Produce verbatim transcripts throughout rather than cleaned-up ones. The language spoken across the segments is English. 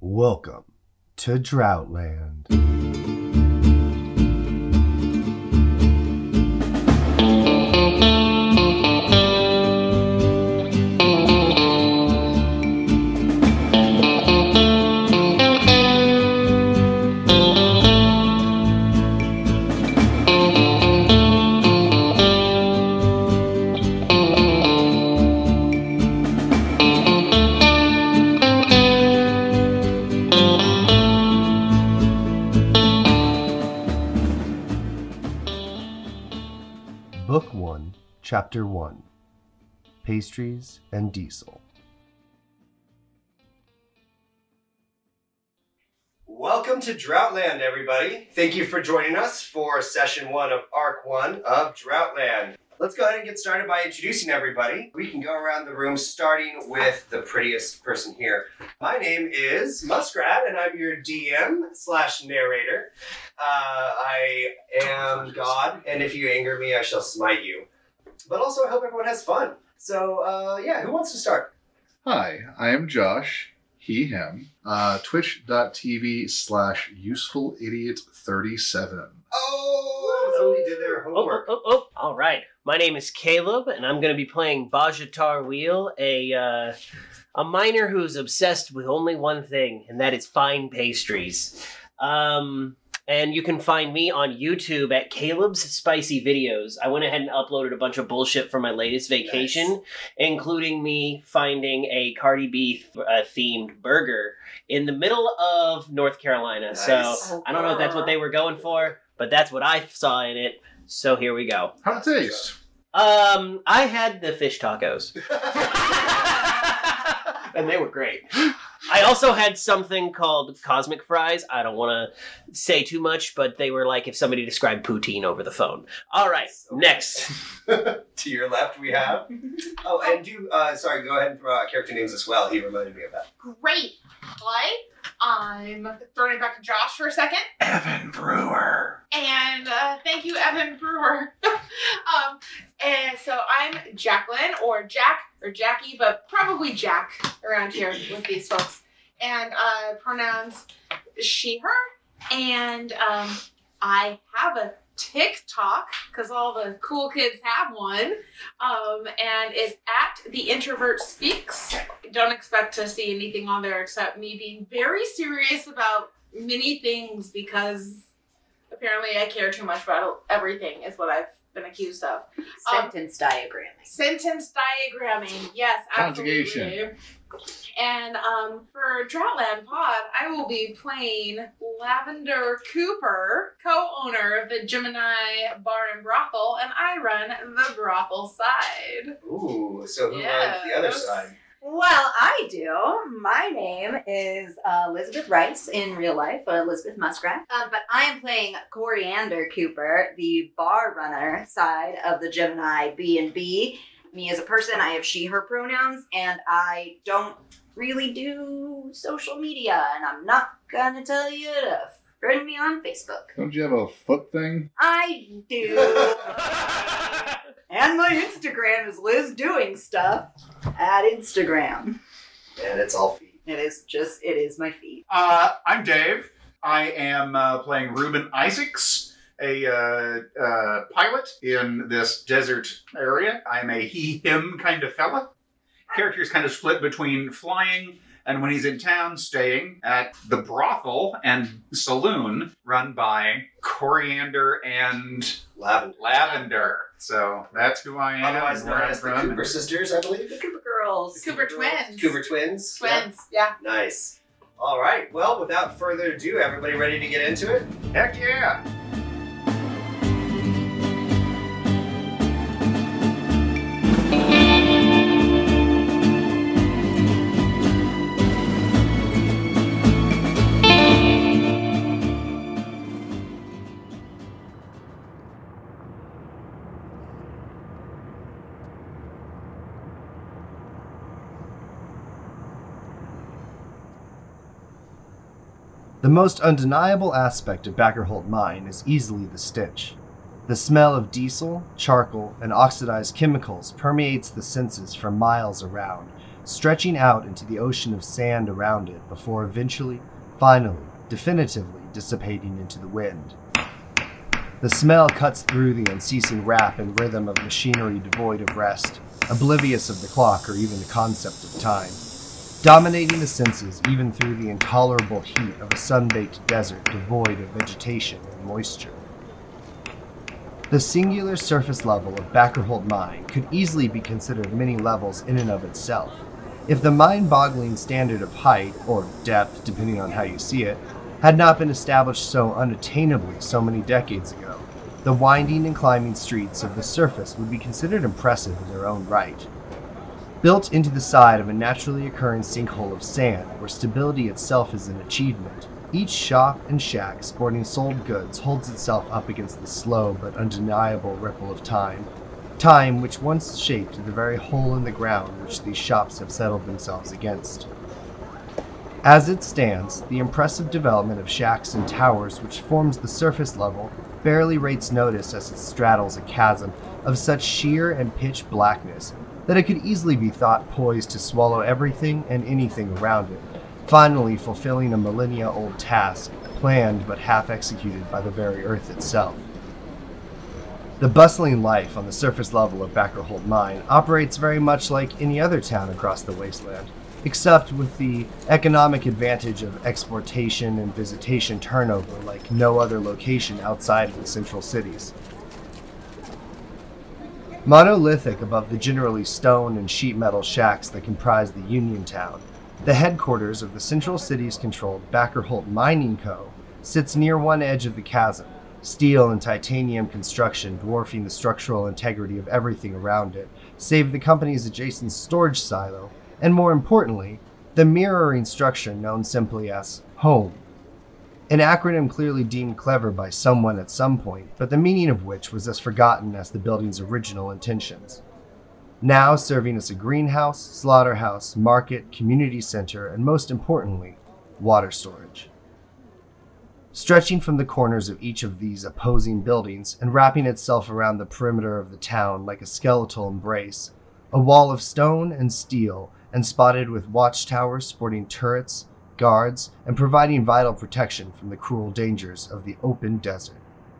Welcome to Droughtland. Book one, Chapter one, Pastries and Diesel. Welcome to Droughtland, everybody. Thank you for joining us for Session one of Arc one of Droughtland. Let's go ahead and get started by introducing everybody. We can go around the room starting with the prettiest person here. My name is Muskrat, and I'm your D M slash narrator. Uh, I am God, and if you anger me, I shall smite you. But also, I hope everyone has fun. So, uh, yeah, who wants to start? Hi, I am Josh, he, him, uh, twitch.tv slash usefulIdiot37. Oh, somebody did their Oh, homework. oh, oh, oh. All right. My name is Caleb, and I'm going to be playing Bajatar Wheel, a uh, a miner who's obsessed with only one thing, and that is fine pastries. Um, and you can find me on YouTube at Caleb's Spicy Videos. I went ahead and uploaded a bunch of bullshit for my latest vacation, Nice. including me finding a Cardi B uh, themed burger in the middle of North Carolina. Nice. So I don't know if that's what they were going for, but that's what I saw in it. So here we go. How'd it taste? Um, I had the fish tacos. And they were great. I also had something called cosmic fries. I don't want to say too much, but they were like if somebody described poutine over the phone. All right, Okay. next. To your left, we have. Oh, and do, uh, sorry, go ahead and throw out character names as well. He reminded me of that. Great. Hi, I'm throwing it back to Josh for a second. Evan Brewer. And uh, thank you, Evan Brewer. um, and so I'm Jacqueline, or Jack, or Jackie, but probably Jack around here with these folks. And uh, pronouns she, her. And um, I have a TikTok, because all the cool kids have one, um, and it's at The Introvert Speaks. Don't expect to see anything on there except me being very serious about many things, because apparently I care too much about everything, is what I've been accused of. Sentence diagramming. Sentence diagramming, yes, absolutely. Conjugation. And um, for Droughtland Pod, I will be playing Lavender Cooper, co-owner of the Gemini Bar and Brothel, and I run the brothel side. Ooh, so who runs the other Yes. side? Well, I do. My name is uh, Elizabeth Rice in real life, uh, Elizabeth Muskrat. Um, but I am playing Coriander Cooper, the bar runner side of the Gemini B and B. Me as a person, I have she, her pronouns, and I don't really do social media, and I'm not gonna tell you to friend me on Facebook. Don't you have a foot thing? I do. And my Instagram is Liz Doing Stuff at Instagram. And it's all feet. It is just, it is my feed. Uh, I'm Dave. I am uh, playing Reuben Isaacs, a uh, uh, pilot in this desert area. I'm a he-him kind of fella. Character's kind of split between flying and when he's in town, staying at the brothel and saloon run by Coriander and Lavender. Lavender. So that's who I am. Otherwise and known where I'm as the from. Cooper sisters, I believe. The Cooper Girls. Cooper twins. Cooper twins. Twins, yeah. Yeah. Nice. All right. Well, without further ado, everybody ready to get into it? Heck yeah! The most undeniable aspect of Backerholt Mine is easily the stench. The smell of diesel, charcoal, and oxidized chemicals permeates the senses for miles around, stretching out into the ocean of sand around it before eventually, finally, definitively dissipating into the wind. The smell cuts through the unceasing rap and rhythm of machinery devoid of rest, oblivious of the clock or even the concept of time, dominating the senses even through the intolerable heat of a sun-baked desert devoid of vegetation and moisture. The singular surface level of Backerholt Mine could easily be considered many levels in and of itself. If the mind-boggling standard of height, or depth depending on how you see it, had not been established so unattainably so many decades ago, the winding and climbing streets of the surface would be considered impressive in their own right. Built into the side of a naturally occurring sinkhole of sand where stability itself is an achievement, each shop and shack sporting sold goods holds itself up against the slow but undeniable ripple of time, time which once shaped the very hole in the ground which these shops have settled themselves against. As it stands, the impressive development of shacks and towers which forms the surface level barely rates notice as it straddles a chasm of such sheer and pitch blackness that it could easily be thought poised to swallow everything and anything around it, finally fulfilling a millennia-old task, planned but half-executed by the very earth itself. The bustling life on the surface level of Backerholt Mine operates very much like any other town across the wasteland, except with the economic advantage of exportation and visitation turnover like no other location outside of the central cities. Monolithic above the generally stone and sheet metal shacks that comprise the Union Town, the headquarters of the central city's controlled Backerholt Mining Co. sits near one edge of the chasm, steel and titanium construction dwarfing the structural integrity of everything around it, save the company's adjacent storage silo, and more importantly, the mirroring structure known simply as home. An acronym clearly deemed clever by someone at some point, but the meaning of which was as forgotten as the building's original intentions. Now serving as a greenhouse, slaughterhouse, market, community center, and most importantly, water storage. Stretching from the corners of each of these opposing buildings and wrapping itself around the perimeter of the town like a skeletal embrace, a wall of stone and steel, and spotted with watchtowers sporting turrets, guards, and providing vital protection from the cruel dangers of the open desert.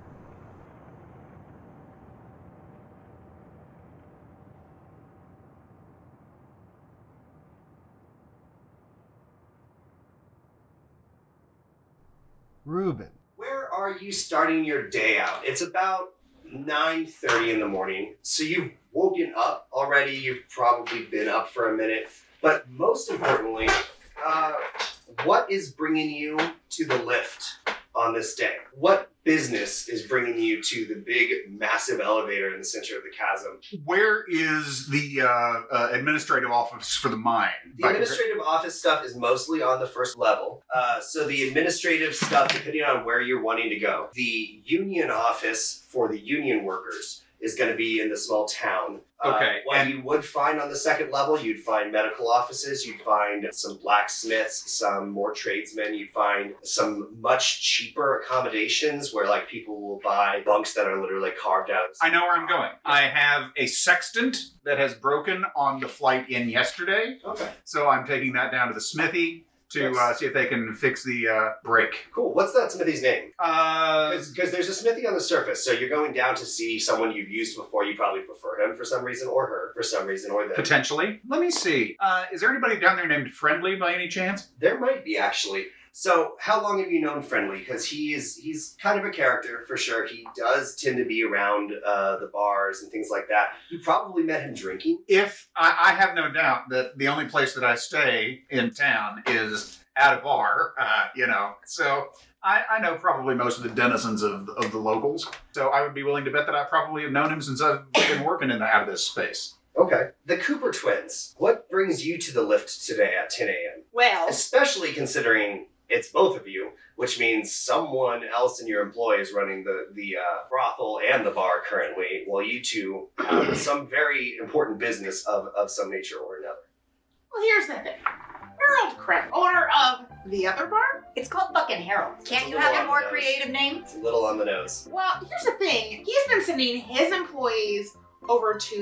Ruben, where are you starting your day out? It's about nine thirty in the morning, so you've woken up already. You've probably been up for a minute. But most importantly, uh, what is bringing you to the lift on this day? What business is bringing you to the big, massive elevator in the center of the chasm? Where is the uh, uh, administrative office for the mine? The administrative office stuff is mostly on the first level. Uh, so the administrative stuff, depending on where you're wanting to go. The union office for the union workers is going to be in the small town. Okay. Uh, what and you would find on the second level, you'd find medical offices, you'd find some blacksmiths, some more tradesmen, you'd find some much cheaper accommodations where like people will buy bunks that are literally carved out. I know where I'm going. I have a sextant that has broken on the flight in yesterday. Okay. So I'm taking that down to the smithy to Yes. uh, see if they can fix the uh, break. Cool. What's that smithy's name? Uh, Because there's a smithy on the surface, so you're going down to see someone you've used before. You probably prefer him for some reason, or her for some reason, or them. potentially. Let me see. Uh, is there anybody down there named Friendly by any chance? There might be, actually. So, how long have you known Friendly? Because he is, he's kind of a character, for sure. He does tend to be around uh, the bars and things like that. You probably met him drinking. If I, I have no doubt that the only place that I stay in town is at a bar, uh, you know, so I, I know probably most of the denizens of, of the locals. So I would be willing to bet that I probably have known him since I've been working in the, out of this space. Okay. The Cooper twins. What brings you to the lift today at ten a.m.? Well, Especially considering it's both of you, which means someone else in your employ is running the, the uh, brothel and the bar currently, while you two have some very important business of, of some nature or another. well, here's the thing. Harold Craig, owner of the other bar. It's called fucking Harold. Can't you It's a have little a more on the nose. creative name? It's a little on the nose. Well, here's the thing. He's been sending his employees over to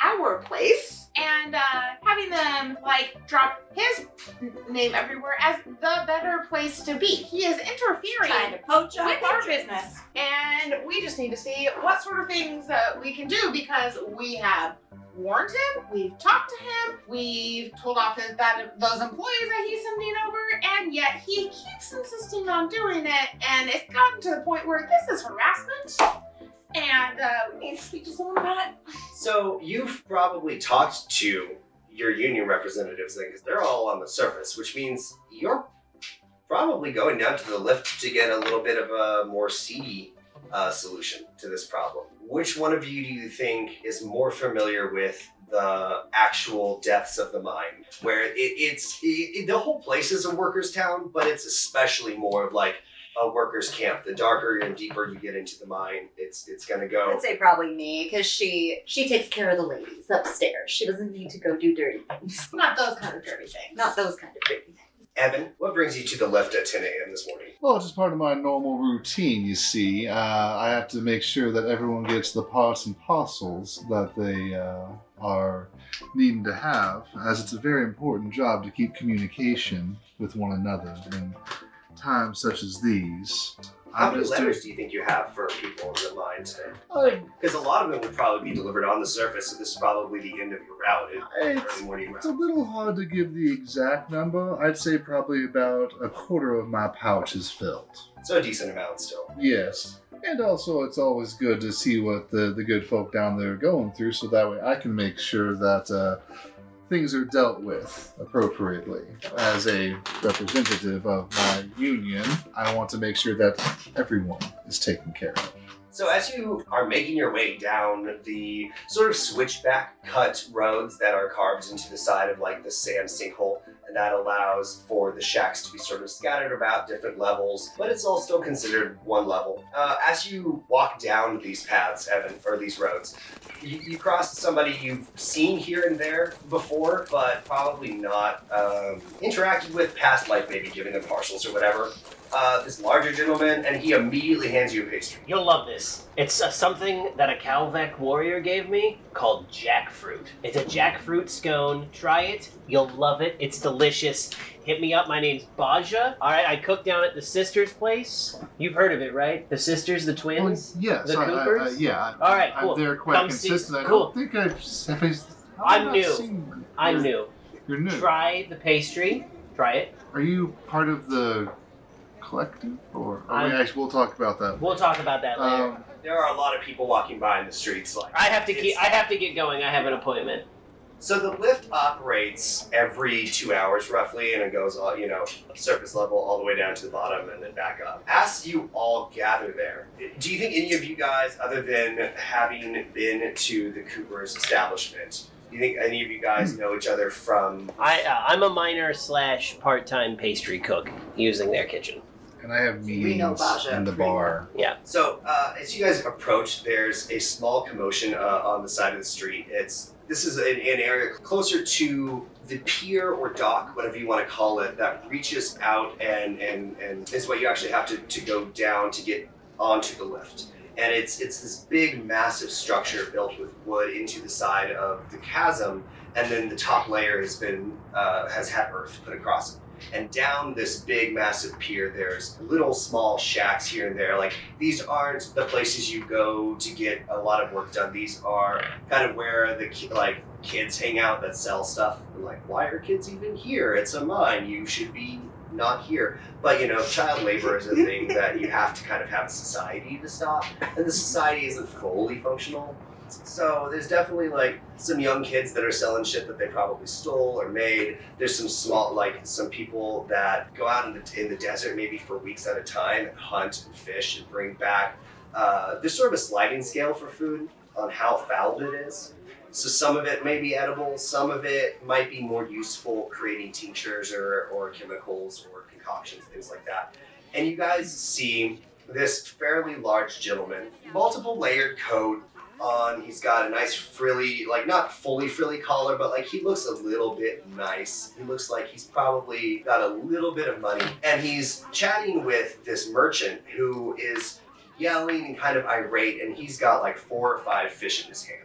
our place and uh, having them like drop his name everywhere as the better place to be. He is interfering Trying to poach our with our patrons. business, and we just need to see what sort of things uh, we can do because we have warned him, we've talked to him, we've told off his, that those employees that he's sending over, and yet he keeps insisting on doing it, and it's gotten to the point where this is harassment, and uh, we need to speak to someone about it. So you've probably talked to your union representatives then, because they're all on the surface, which means you're probably going down to the lift to get a little bit of a more seedy uh, solution to this problem. Which one of you do you think is more familiar with the actual depths of the mine, where it, it's it, it, the whole place is a workers' town, but it's especially more of like a workers' camp. The darker and deeper you get into the mine, it's it's gonna go. I'd say probably me, because she she takes care of the ladies upstairs. She doesn't need to go do dirty things. Not those kind of dirty things. Not those kind of dirty things. Evan, what brings you to the lift at ten a.m. this morning? Well, it's just part of my normal routine, you see. Uh, I have to make sure that everyone gets the parts and parcels that they uh, are needing to have, as it's a very important job to keep communication with one another in times such as these. How I'm many just letters doing- do you think you have for people in the mine today? I- Because a lot of them would probably be delivered on the surface, so this is probably the end of your route, in It's- early morning It's a route. little hard to give the exact number. I'd say probably about a quarter of my pouch is filled. So a decent amount still. Yes. And also, it's always good to see what the, the good folk down there are going through, so that way I can make sure that uh, things are dealt with appropriately. As a representative of my union, I want to make sure that everyone is taken care of. So as you are making your way down the sort of switchback cut roads that are carved into the side of like the sand sinkhole, and that allows for the shacks to be sort of scattered about different levels, but it's all still considered one level. Uh, as you walk down these paths, Evan, or these roads, you, you cross somebody you've seen here and there before, but probably not um, interacted with past life, maybe giving them parcels or whatever. Uh, this larger gentleman, and he immediately hands you a pastry. You'll love this. It's uh, something that a Calvec warrior gave me called jackfruit. It's a jackfruit scone. Try it. You'll love it. It's delicious. Hit me up. My name's Baja. All right, I cook down at the Sisters' place. You've heard of it, right? The Sisters, the twins? Well, yes, The I, I, I, Coopers? yeah. All right, cool. I'm there quite Come see- consistent. I cool. don't think I've. Have I, have I'm I not new. Seen, I'm you're, new. You're new. Try the pastry. Try it. Are you part of the collective, or? or we I'm- actually, we'll talk about that. We'll talk about that later. Um, There are a lot of people walking by in the streets. Like I have to it's- keep. I have to get going. I have an appointment. So the lift operates every two hours roughly, and it goes all you know surface level all the way down to the bottom and then back up. As you all gather there, do you think any of you guys, other than having been to the Cooper's establishment, do you think any of you guys know each other from? I uh, I'm a minor slash part time pastry cook using their kitchen. and I have We know meetings Baja in the pretty bar. So uh, as you guys approach, there's a small commotion uh, on the side of the street. It's this is an, an area closer to the pier or dock, whatever you want to call it, that reaches out and and and is what you actually have to, to go down to get onto the lift. And it's it's this big, massive structure built with wood into the side of the chasm, and then the top layer has been uh, has had earth put across it. And down this big, massive pier, there's little small shacks here and there. Like, these aren't the places you go to get a lot of work done. These are kind of where the ki- like kids hang out that sell stuff. And like, why are kids even here? It's a mine. You should be not here. But you know, child labor is a thing that you have to kind of have a society to stop. And the society isn't fully functional. So there's definitely like some young kids that are selling shit that they probably stole or made. There's some small, like some people that go out in the, in the desert maybe for weeks at a time and hunt and fish and bring back. Uh, there's sort of a sliding scale for food on how foul it is. So some of it may be edible, some of it might be more useful creating tinctures or, or chemicals or concoctions, things like that. And you guys see this fairly large gentleman, multiple layered coat on. He's got a nice frilly, like not fully frilly collar, but like he looks a little bit nice. He looks like he's probably got a little bit of money. And he's chatting with this merchant who is yelling and kind of irate, and he's got like four or five fish in his hand.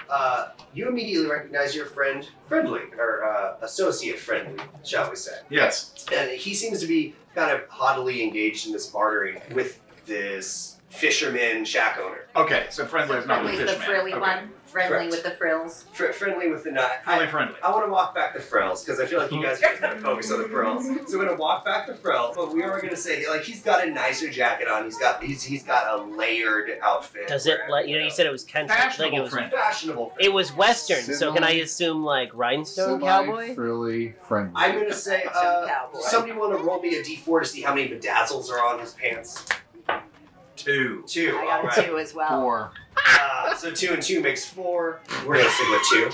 uh, you immediately recognize your friend Friendly, or uh, associate Friendly, shall we say. Yes. And he seems to be kind of haughtily engaged in this bartering with this fisherman shack owner. Okay, so friendly is not the Friendly's fish the man. frilly Okay. one. Friendly Correct. with the frills. Fr- friendly with the nut. Friendly, I, friendly. I want to walk back the frills because I feel like you guys are just going to focus on the frills. So we're going to walk back the frills, but we are going to say like he's got a nicer jacket on. He's got he's, he's got a layered outfit. Does it where, let you know? You said it was country. Like Fashionable it was. friend. fashionable. It was Western. So can I Semi- assume like rhinestone Semi cowboy? frilly friendly. I'm going to say uh, Cowboy. somebody want to roll me a d four to see how many bedazzles are on his pants. Two. Two. I All got right. two as well. Four. Uh, so two and two makes four. We're going to stick with two.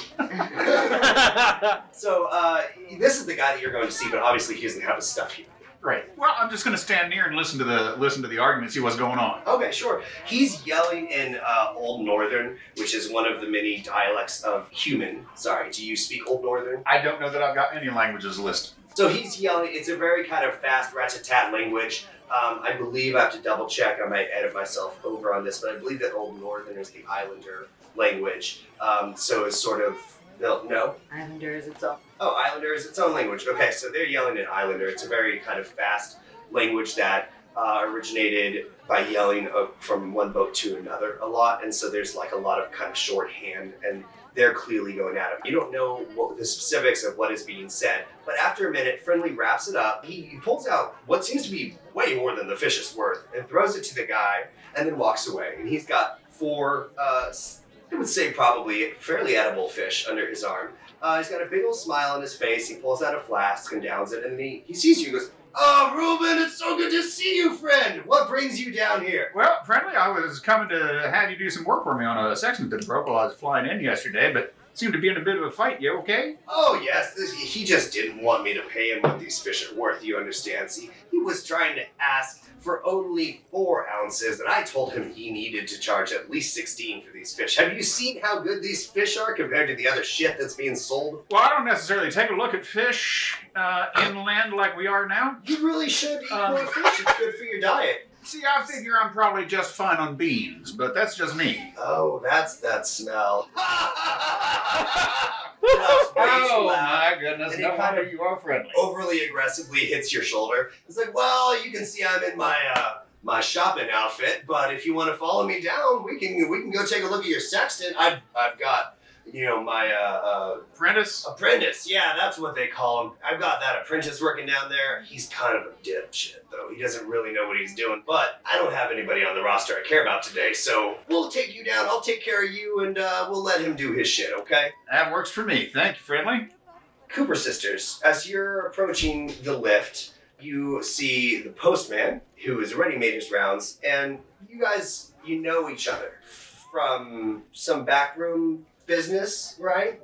So uh, this is the guy that you're going to see, but obviously he doesn't have his stuff here. Right. Well, I'm just going to stand near and listen to the listen to the argument, see what's going on. Okay, sure. He's yelling in uh, Old Northern, which is one of the many dialects of human. Sorry, do you speak Old Northern? I don't know that I've got any languages listed. So he's yelling. It's a very kind of fast rat-tat language. Um, I believe I have to double check. I might edit myself over on this, but I believe that Old Northern is the Islander language. Um, so it's sort of no, no. Islander is its own. Oh, Islander is its own language. Okay, so they're yelling in Islander. It's a very kind of fast language that uh, originated by yelling uh, from one boat to another a lot, and so there's like a lot of kind of shorthand, and they're clearly going at him. You don't know what the specifics of what is being said, but after a minute, Friendly wraps it up. He, he pulls out what seems to be way more than the fish is worth and throws it to the guy, and then walks away. And he's got four, uh, I would say probably fairly edible fish under his arm. Uh, he's got a big old smile on his face. He pulls out a flask and downs it, and he, he sees you and goes, "Oh, Reuben, it's so good to see you, friend. What brings you down here?" Well, friendly, I was coming to have you do some work for me on a section that broke while I was flying in yesterday, but seemed to be in a bit of a fight. You okay? "Oh, yes, this, he just didn't want me to pay him what these fish are worth, you understand. See, he was trying to ask for only four ounces, and I told him he needed to charge at least sixteen for these fish. Have you seen how good these fish are compared to the other shit that's being sold?" Well, I don't necessarily take a look at fish uh, inland like we are now. "You really should eat Um, more fish. It's good for your diet." See, I figure I'm probably just fine on beans, but that's just me. "Oh, that's that smell." That's way too loud. goodness, And he kind of- you are friendly. Overly aggressively hits your shoulder. It's like, "Well, you can see I'm in my uh, my shopping outfit, but if you want to follow me down, we can we can go take a look at your sexton. I've I've got, you know, my uh, Apprentice? uh, apprentice. Yeah, that's what they call him. I've got that apprentice working down there. He's kind of a dipshit, though. He doesn't really know what he's doing. But I don't have anybody on the roster I care about today, so we'll take you down. I'll take care of you, and uh, we'll let him do his shit. Okay?" That works for me. Thank you, friendly. Cooper sisters, as you're approaching the lift, you see the postman, who has already made his rounds, and you guys, you know each other from some backroom business, right?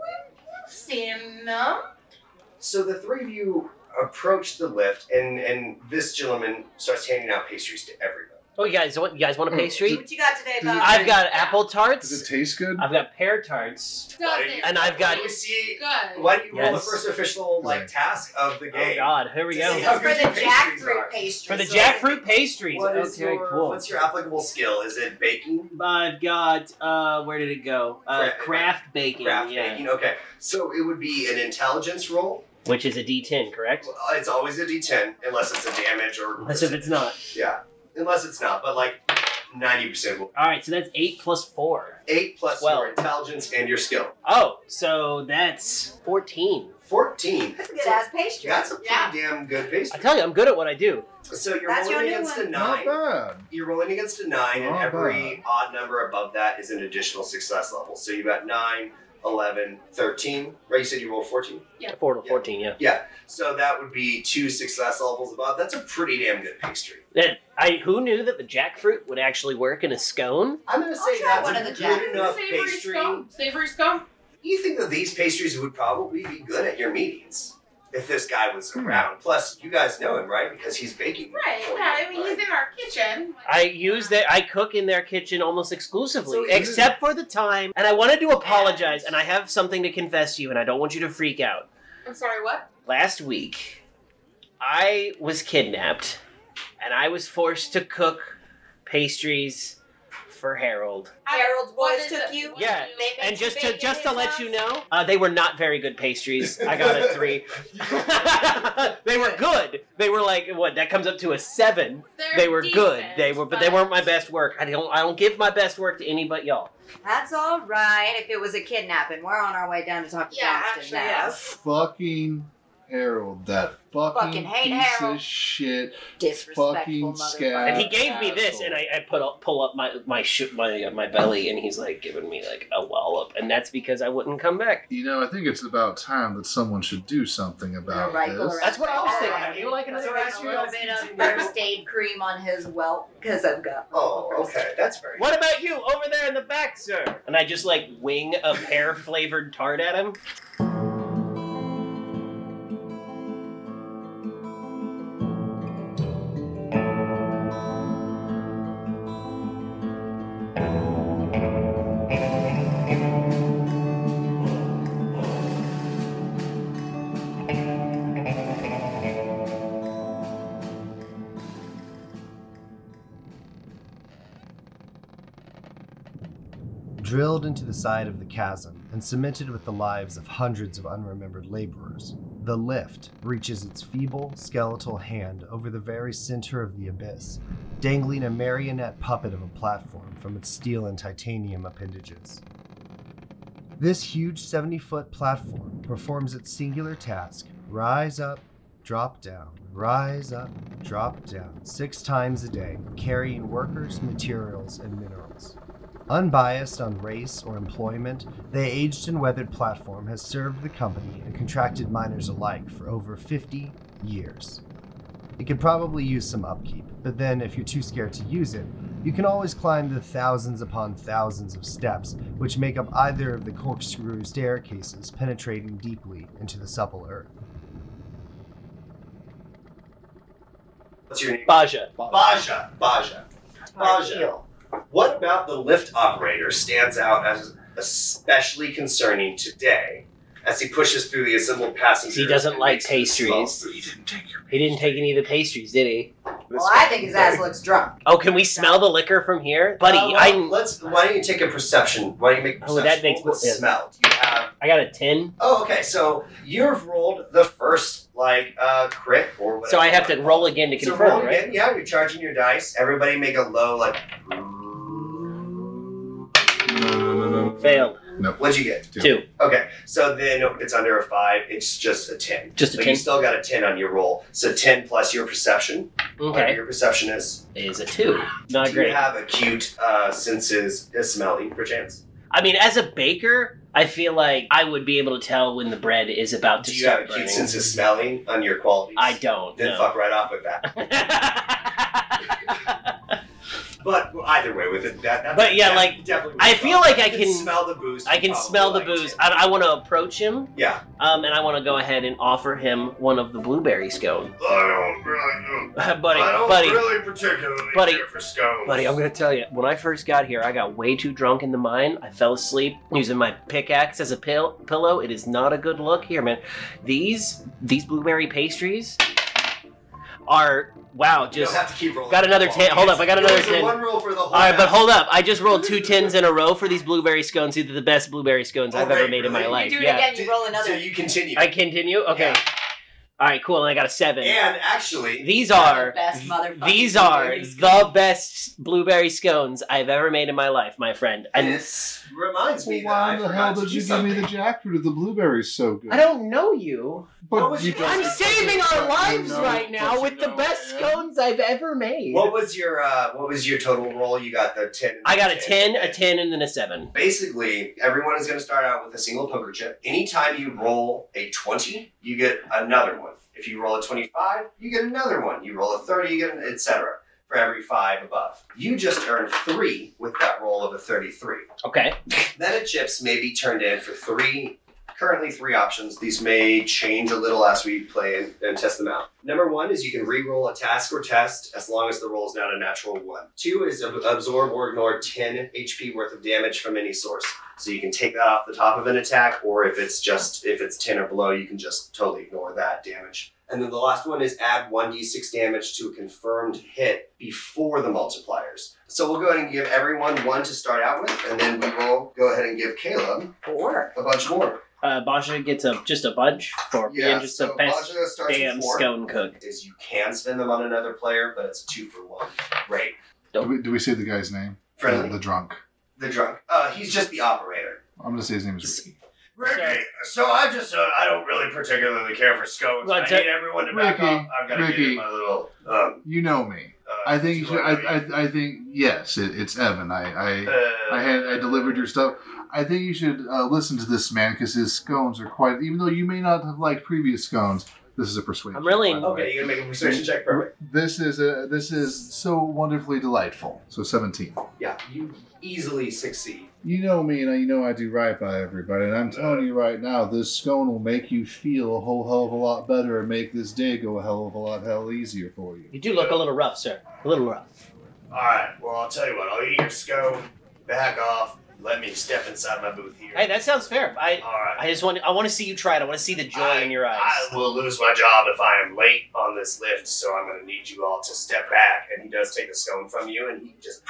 Seen them. So the three of you approach the lift, and, and this gentleman starts handing out pastries to everybody. Oh, you guys want you guys want a Oh, pastry? What you got today, Does it- Bob? I've got Yeah. apple Does tarts. it taste good? I've got pear tarts. Why don't you- And I've got- why don't you see, Good. why don't you roll the Yes. first official like Right. task of the Oh game? God, here we To go. see This how is for good the your pastries are. jackfruit pastry. For the So- jackfruit pastries. What is Okay, your, cool. What's your applicable skill? Is it baking? I've got uh, where did it go? Uh, Cra- craft baking. Craft yeah. baking. Okay, so it would be an intelligence roll. Which is a D ten, correct? Well, it's always a D ten unless it's a damage or. Unless if it's not. Yeah, unless it's not, but like ninety percent will. All right, so that's eight plus four. Eight plus Twelve. your intelligence and your skill. Oh, so that's fourteen. Fourteen. That's a good ass pastry. That's a pretty Yeah. damn good I pastry. tell you, I'm good at what I do. So you're That's your rolling new against a one. Not nine. bad. You're rolling against a nine, and Not every odd number above that is an additional success level. So you got nine, eleven, thirteen. Right? You said you rolled fourteen. Four to Yeah. fourteen, yeah. Yeah. So that would be two success levels above. That's a pretty damn good pastry. That I who knew that the jackfruit would actually work in a scone? I'm gonna I'll say try that's one a of the good Jack- enough Savory pastry. scone. Savory scone. You think that these pastries would probably be good at your meetings if this guy was Hmm. around. Plus, you guys know him, right? Because he's baking. Right. for Yeah. you, I mean, right? he's in our kitchen. I use that I cook in their kitchen almost exclusively, So is it- except for the time. And I wanted to apologize, and I have something to confess to you, and I don't want you to freak out. I'm sorry. What? Last week, I was kidnapped, and I was forced to cook pastries for Harold. Harold's What boys is took it? you? What Yeah, do you- They made And you just to bake in just to his let you house? know, uh, they were not very good pastries. I got a three. They were good. They were like what? That comes up to a seven. They're They were good. decent, They were, but they weren't my best work. I don't. I don't give my best work to any but y'all. That's all right. If it was a kidnapping, we're on our way down to talk to Yeah, Johnston actually, now. yes. Fucking Harold, that fucking, Fucking hate piece Harold. of shit. Disrespectful Fucking motherfucker. scab. And he gave me this, asshole. and I, I put up, pull up my my sh- my my belly, and he's like giving me like a wallop, and that's because I wouldn't come back. You know, I think it's about time that someone should do something about Right, this. That's what I was thinking. Alright. Would you like another Throw ice a cream? little bit of first aid cream on his welt because I've got. Oh, okay. That's very What about you over there in the back, sir? And I just like wing a pear flavored tart at him. Drilled into the side of the chasm and cemented with the lives of hundreds of unremembered laborers, the lift reaches its feeble, skeletal hand over the very center of the abyss, dangling a marionette puppet of a platform from its steel and titanium appendages. This huge seventy-foot platform performs its singular task: rise up, drop down, rise up, drop down, six times a day, carrying workers, materials, and minerals. Unbiased on race or employment, the aged and weathered platform has served the company and contracted miners alike for over fifty years. It could probably use some upkeep, but then if you're too scared to use it, you can always climb the thousands upon thousands of steps which make up either of the corkscrew staircases penetrating deeply into the supple earth. What's your name? Baja. Baja. Baja. Baja. Heel. What about the lift operator stands out as especially concerning today as he pushes through the assembled passengers? He doesn't and like makes the small pastries. food? He didn't take your. He didn't take any of the pastries, did he? Well, I think his ass looks drunk. Oh, can we smell the liquor from here, buddy? Uh, well, I let's. Why don't you take a perception? Why don't you make a Oh, perception? that makes roll with more- yeah. smell. Do you have? I got a ten, Oh, okay. So you've rolled the first like uh, crit or whatever. so I have to you wanna roll call it. again to So confirm, roll right? again. Yeah, you're charging your dice. Everybody make a low like. No, no, no, no. Failed. What'd you get? Two. Okay, so then it's under a five. It's just a ten. Just a so ten? you still got a ten on your roll. So ten plus your perception. Whatever Okay. your perception is. Is a two. Not Do great. you have acute uh, senses, uh, smelling, perchance? I mean, as a baker, I feel like I would be able to tell when the bread is about to Do you have start acute burning. senses smelling on your qualities? I don't. Then no. fuck right off with that. But either way, with it, that. That's But yeah, def- like, definitely. I feel like I You can- smell the booze. I can probably smell the like booze. it. I, I want to approach him, Yeah. um, and I want to go ahead and offer him one of the blueberry scones. I don't really. buddy, I don't buddy, really particularly buddy, care for scones. buddy, I'm gonna tell you. When I first got here, I got way too drunk in the mine. I fell asleep using my pickaxe as a pill- pillow. It is not a good look. Here, man. These these blueberry pastries are wow. You Just don't have to keep rolling. got another ten- hold up, I got another There's a ten. One roll for the whole. all right, but batch. hold up. I just rolled two tens in a row for these blueberry scones. These are the best blueberry scones Oh, I've ever great, made in my really? You life. You do it yeah. again, you roll another. So you continue. I continue. Okay. Yeah. All right, cool. And I got a seven. And actually, These They're the are best motherfucking these are blueberry the scones. best blueberry scones I've ever made in my life, my friend. And this reminds me Well, that why I the forgot hell to did do you give me the something. jackfruit if the blueberries so good? I don't know you. But What was you your- don't- I'm saving our but you lives know- right but now you with the know best I am. scones I've ever made. What was your uh, What was your total roll? You got the ten. and I got the a ten, a ten, and then a seven. Basically, everyone is going to start out with a single poker chip. Anytime you roll a twenty, you get another one. If you roll a twenty-five, you get another one. You roll a thirty, you get an et cetera for every five above. You just earned three with that roll of a thirty-three. Okay. Then a chips may be turned in for three, currently three options. These may change a little as we play and, and test them out. Number one is you can re-roll a task or test as long as the roll is not a natural one. Two is ab- absorb or ignore ten H P worth of damage from any source. So you can take that off the top of an attack, or if it's just, if it's ten or below, you can just totally ignore that damage. And then the last one is add one d six damage to a confirmed hit before the multipliers. So we'll go ahead and give everyone one to start out with, and then we will go ahead and give Caleb Four. a bunch more. Uh, Basha gets a just a bunch for being just so a best Baja starts damn with four. scone cook. Is you can spend them on another player, but it's a two for one. Right. Do we, do we say the guy's name? Friendly. The, the drunk. The drunk. Uh, he's just the operator. I'm gonna say his name is Ricky. Ricky, so I just, uh, I don't really particularly care for scones. Well, I t- need everyone to back Ricky, off. I've got to Ricky. give my little, um, You know me. uh, I think you should. I, two-legged- I, I think yes. It, it's Evan. I I, Uh, I had I delivered your stuff. I think you should uh, listen to this man because his scones are quite. Even though you may not have liked previous scones, this is a persuasion. I'm really- by the way. Okay, you're gonna make a persuasion check, perfect. This is a this is so wonderfully delightful. So seventeen. Yeah, you easily succeed. You know me, and I- you know I do right by everybody. And I'm telling you right now, this scone will make you feel a whole hell of a lot better and make this day go a hell of a lot hell easier for you. You do look a little rough, sir. A little rough. Alright, well, I'll tell you what, I'll eat your scone, back off, let me step inside my booth here. Hey, that sounds fair. I Alright. I just want I want to see you try it. I want to see the joy I, in your eyes. I will lose my job if I am late on this lift, so I'm going to need you all to step back. And he does take a scone from you, and he just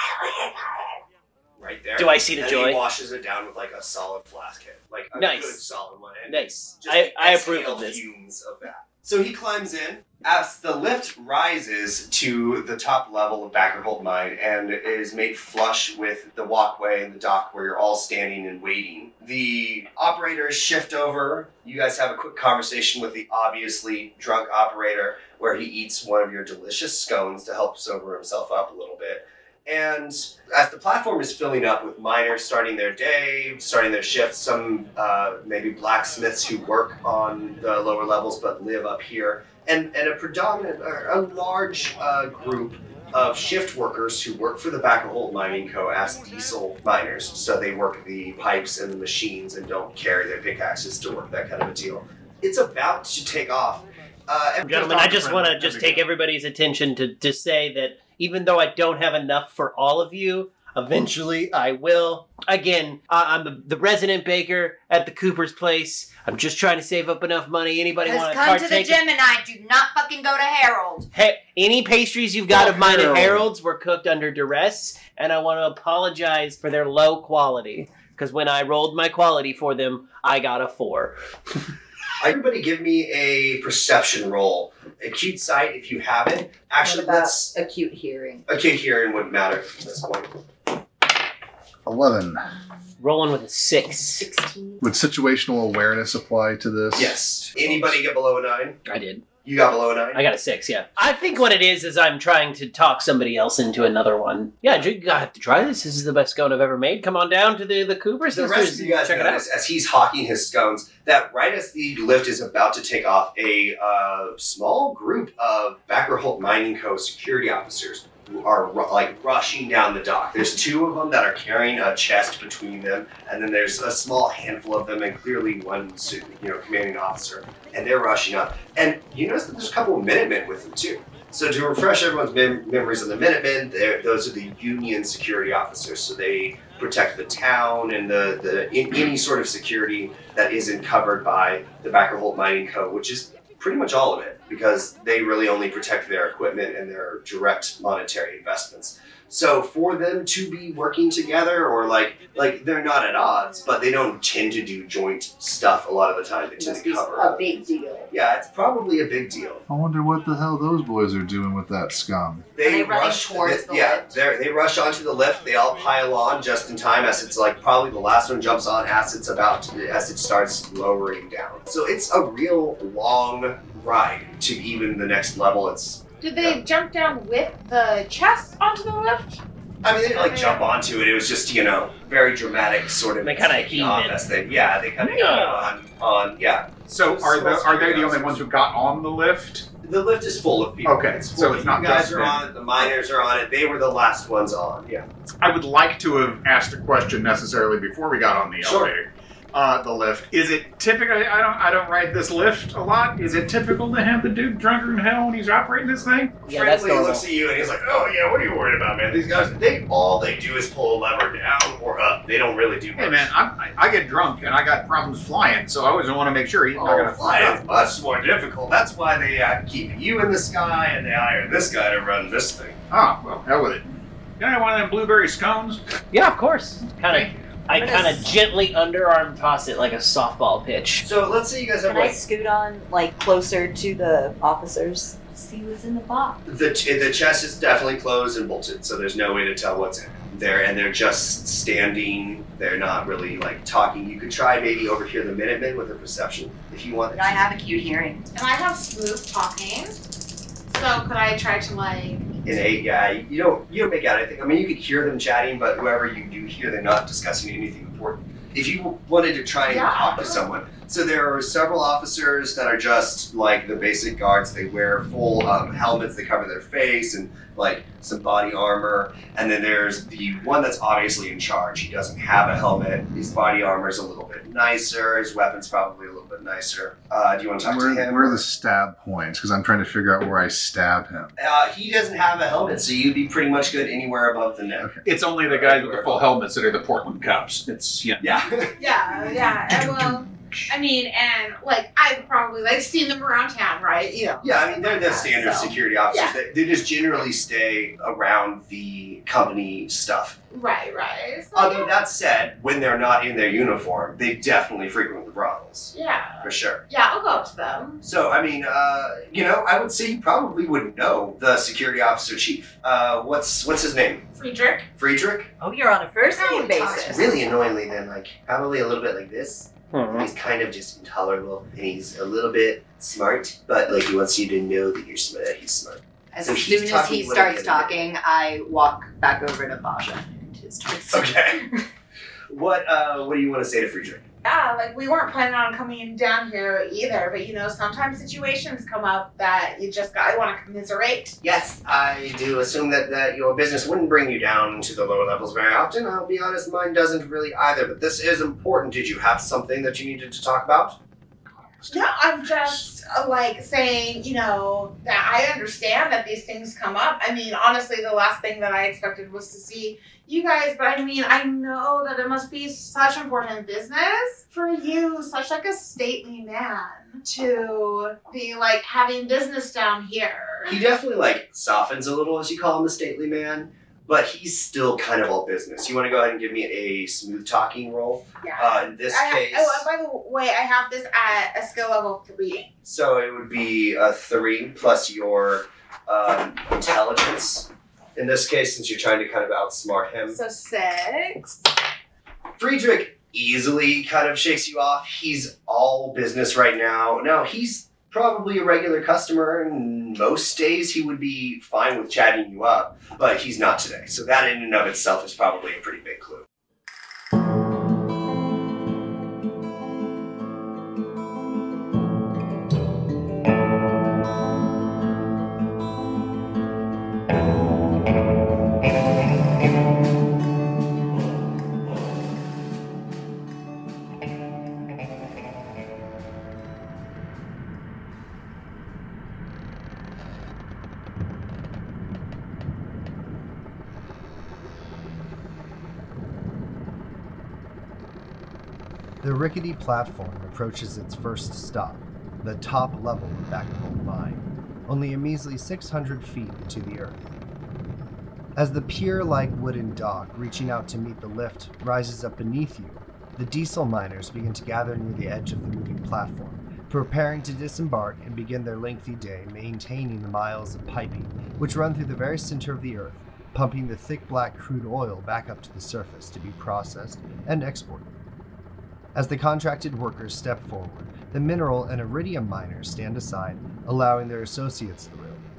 right there. Do I see the and joy? He washes it down with like a solid flask hit, like a Nice. good solid one. And Nice. just I, I exhale approve of this. Fumes of that. So he climbs in. As the lift rises to the top level of Backerhold Mine and is made flush with the walkway and the dock where you're all standing and waiting, the operators shift over. You guys have a quick conversation with the obviously drunk operator where he eats one of your delicious scones to help sober himself up a little bit. And as the platform is filling up with miners starting their day, starting their shifts, some uh, maybe blacksmiths who work on the lower levels but live up here, and, and a predominant, a large uh, group of shift workers who work for the Backerhold Mining Co. as diesel miners. So they work the pipes and the machines and don't carry their pickaxes to work, that kind of a deal. It's about to take off. Uh, and- Gentlemen, I just want to just take everybody's attention to, to say that even though I don't have enough for all of you, eventually I will. Again, I, I'm the, the resident baker at the Cooper's place. I'm just trying to save up enough money. Anybody Just want to come partake? to the Gemini. Do not fucking go to Harold. Hey, any pastries you've got Oh, of mine Harold. at Harold's were cooked under duress, and I want to apologize for their low quality. Because when I rolled my quality for them, I got a four. Everybody give me a perception roll. Acute sight if you have it. Actually, What about let's... acute hearing? Acute hearing wouldn't matter at this point. Eleven. Rolling with a six. Sixteen. Would situational awareness apply to this? Yes. Anybody get below a nine? I did. You got below a nine? I got a six, yeah. I think what it is is I'm trying to talk somebody else into another one. Yeah, you have to try this. This is the best scone I've ever made. Come on down to the, the Cooper's. The Sisters rest of and you guys check it out. notice as he's hawking his scones that right as the lift is about to take off, a uh, small group of Backerhold Mining Co. security officers who are ru- like rushing down the dock. There's two of them that are carrying a chest between them, and then there's a small handful of them, and clearly one, su- you know, commanding officer, and they're rushing up. And you notice that there's a couple of Minutemen with them too. So to refresh everyone's mem- memories of the Minutemen, they're- those are the Union security officers. So they protect the town and the, the in, any sort of security that isn't covered by the Backerhold Mining Co., which is pretty much all of it, because they really only protect their equipment and their direct monetary investments. So for them to be working together, or like like they're not at odds, but they don't tend to do joint stuff a lot of the time. They It tend must to be cover. a big deal. Yeah, it's probably a big deal. I wonder what the hell those boys are doing with that scum. They, Are they running rush towards the yeah, lift? they're- they rush onto the lift. They all pile on just in time as it's like probably the last one jumps on as it's about to, as it starts lowering down. So it's a real long ride to even the next level. It's Did they jump down with the chest onto the lift? I mean they didn't like jump onto it. It was just you know very dramatic sort of They kinda taking heaved off it. as they yeah they kind of got on on yeah. So are the are they the only Officers. ones who got on the lift? The lift is full of people. Okay, it's so full. it's not you guys just are them. on it. The miners are on it. They were the last ones on. Yeah. I would like to have asked a question necessarily before we got on the Sure. elevator. uh, the lift. Is it typical? I don't. I don't ride this lift a lot. Is it typical to have the dude drunker than hell when he's operating this thing? Yeah, that's Friendly normal. looks at you and he's like, "Oh yeah, what are you worried about, man? These guys, they all they do is pull a lever down or up. They don't really do much." Hey man, I'm, I, I get drunk and I got problems flying, so I always want to make sure he's not Oh, gonna fly flying up. is much more difficult. That's why they uh, keep you in the sky and they hire this guy to run this thing. Ah, well, hell with it. Can I have one of them blueberry scones? Yeah, of course. Kind of. I I'm gonna kind of s- gently underarm toss it like a softball pitch. So let's say you guys have Can I like scoot on like closer to the officers? See what's in the box. the the chest is definitely closed and bolted, so there's no way to tell what's in there, and they're just standing. They're not really like talking. You could try maybe overhear the Minutemen with a perception if you want. And I have acute hearing. And I have smooth talking. So could I try to like In a yeah, you don't you don't make out anything. I mean, you could hear them chatting, but whoever you do hear, they're not discussing anything important. If you wanted to try and Yeah. talk to someone, so there are several officers that are just like the basic guards. They wear full um, helmets that cover their face and like some body armor. And then there's the one that's obviously in charge. He doesn't have a helmet. His body armor is a little bit nicer. His weapon's probably a little bit nicer. Uh, do you want to talk Where, to him? where are the stab points? Because I'm trying to figure out where I stab him. Uh, he doesn't have a helmet, so you'd be pretty much good anywhere above the neck. It's only the guys with the full helmets that are the Portland cops. It's yeah. Yeah. yeah, yeah. And well I mean, and like I've probably like seen them around town, right? You know. Yeah, I mean, they're the Yeah, standard so- security officers. yeah. They, they just generally stay around the company stuff. Right, right. So, Although that said, when they're not in their uniform, they definitely frequent the brothels. yeah. For sure. Yeah, I'll go up to them. So, I mean, uh, you know, I would say you probably would know the security officer chief. Uh, what's what's his name? Friedrich. Friedrich? Oh, you're on a first How name he talks basis. Really annoyingly then, like, probably a little bit like this. Hmm. He's kind of just intolerable, and he's a little bit smart, but like he wants you to know that you're smart. That he's smart. As So he's soon as talking he a little starts bit. talking, I walk back over to Basha and his turns. Okay. what uh, what do you want to say to Friedrich? Yeah, like we weren't planning on coming down here either, but you know, sometimes situations come up that you just got. I want to commiserate. Yes, I do assume that, that your business wouldn't bring you down to the lower levels very often. I'll be honest, mine doesn't really either, but this is important. Did you have something that you needed to talk about? No, I'm just uh, like saying, you know, that I understand that these things come up. I mean, honestly, the last thing that I expected was to see you guys, but I mean, I know that it must be such important business for you, such like a stately man, to be like having business down here. He definitely like softens a little as you call him a stately man, but he's still kind of all business. You want to go ahead and give me a smooth talking roll? Yeah. Uh, in this I have, case, oh, and by the way, I have this at a skill level three. so it would be a three plus your um, intelligence. In this case, since you're trying to kind of outsmart him. So six. Friedrich easily kind of shakes you off. He's all business right now. Now, he's probably a regular customer, and most days he would be fine with chatting you up, but he's not today. So that in and of itself is probably a pretty big clue. The rickety platform approaches its first stop, the top level of Backabolt Mine, only a measly six hundred feet into the earth. As the pier-like wooden dock reaching out to meet the lift rises up beneath you, the diesel miners begin to gather near the edge of the moving platform, preparing to disembark and begin their lengthy day maintaining the miles of piping which run through the very center of the earth, pumping the thick black crude oil back up to the surface to be processed and exported. As the contracted workers step forward, the mineral and iridium miners stand aside, allowing their associates through.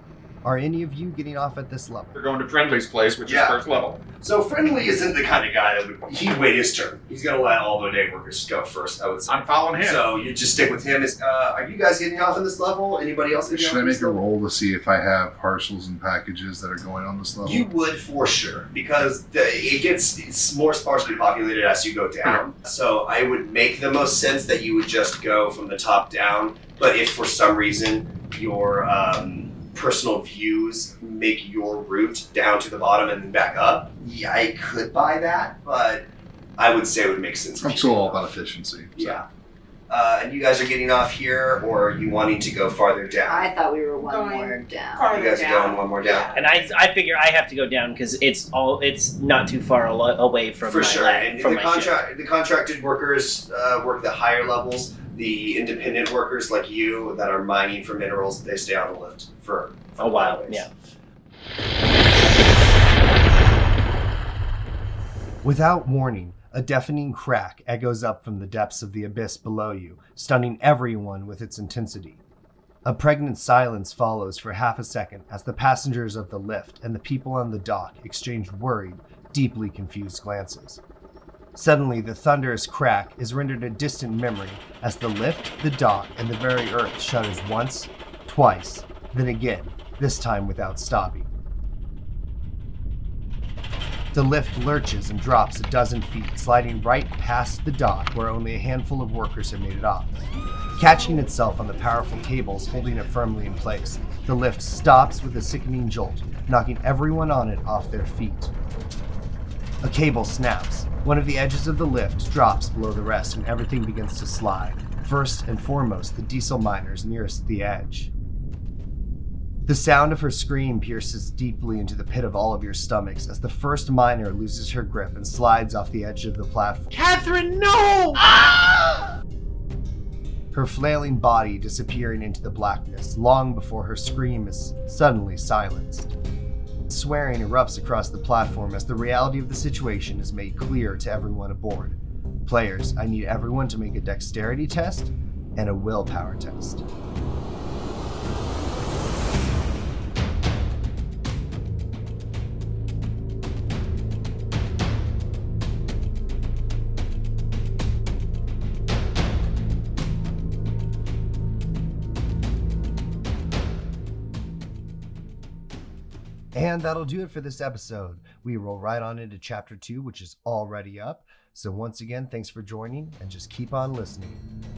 Are any of you getting off at this level? They're going to Friendly's place, which Yeah. is first level. So Friendly isn't the kind of guy that would, he'd wait his turn. He's going to let all the day workers go first, I would say. I'm following him. So you just stick with him. Is, uh, are you guys getting off on this level? Anybody else getting Should off I on make this a level? roll to see if I have parcels and packages that are going on this level? You would for sure, because the, it gets it's more sparsely populated as you go down. So I would make the most sense that you would just go from the top down. But if for some reason your um, personal views make your route down to the bottom and then back up, yeah, I could buy that, but I would say it would make sense. if I'm you still did all that. about efficiency. so. Yeah. Uh, and you guys are getting off here, or are you wanting to go farther down? I thought we were one Going more down. farther You guys are down. going one more down. And I, I figure I have to go down because it's all it's not too far alo- away from For my sure, lab- and from the my ship. contract, the contracted workers uh, work the higher levels. The independent workers like you that are mining for minerals, they stay on the lift for, for A while, ways. yeah. Without warning, a deafening crack echoes up from the depths of the abyss below you, stunning everyone with its intensity. A pregnant silence follows for half a second as the passengers of the lift and the people on the dock exchange worried, deeply confused glances. Suddenly, the thunderous crack is rendered a distant memory as the lift, the dock, and the very earth shudders once, twice, then again, this time without stopping. The lift lurches and drops a dozen feet, sliding right past the dock where only a handful of workers have made it off. Catching itself on the powerful cables holding it firmly in place, the lift stops with a sickening jolt, knocking everyone on it off their feet. A cable snaps. One of the edges of the lift drops below the rest and everything begins to slide. First and foremost, the diesel miners nearest the edge. The sound of her scream pierces deeply into the pit of all of your stomachs as the first miner loses her grip and slides off the edge of the platform. Catherine, no! Her flailing body disappearing into the blackness long before her scream is suddenly silenced. Swearing erupts across the platform as the reality of the situation is made clear to everyone aboard. Players, I need everyone to make a dexterity test and a willpower test. And that'll do it for this episode. We roll right on into chapter two, which is already up. So once again, thanks for joining and just keep on listening.